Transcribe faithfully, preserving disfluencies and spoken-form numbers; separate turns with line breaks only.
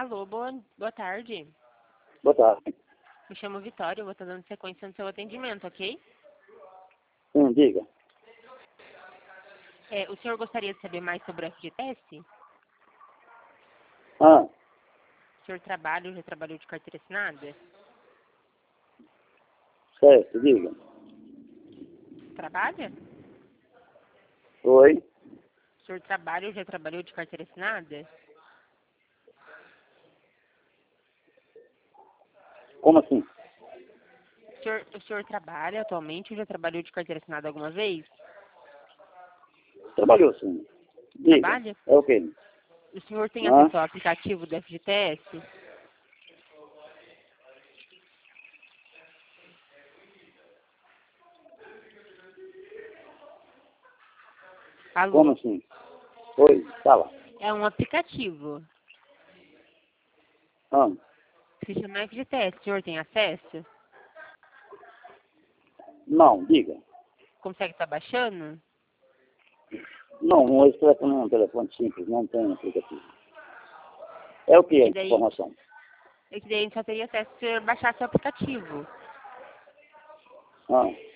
Alô, boa, boa tarde.
Boa tarde.
Me chamo Vitória, eu vou estar dando sequência no seu atendimento, ok?
Sim, diga.
É, o senhor gostaria de saber mais sobre o F G T S?
Ah,
O senhor trabalha ou já trabalhou de carteira assinada?
certo, diga.
Trabalha?
Oi?
O senhor trabalha ou já trabalhou de carteira assinada?
Como assim?
O senhor, o senhor trabalha atualmente ou já trabalhou de carteira assinada alguma vez?
Trabalhou sim. Diga.
Trabalha?
É o quê?
O senhor tem
Ah,
acesso ao aplicativo do F G T S?
como
Alô?
assim? Oi, fala.
É um aplicativo
Ah,
que se chama F G T S. O senhor tem acesso?
não, diga.
Consegue estar baixando?
Não, esse telefone é um telefone simples, não tem aplicativo. É o que
É
a
que daí,
informação?
é que daí a gente só teria acesso se o senhor baixasse o aplicativo.
Ah,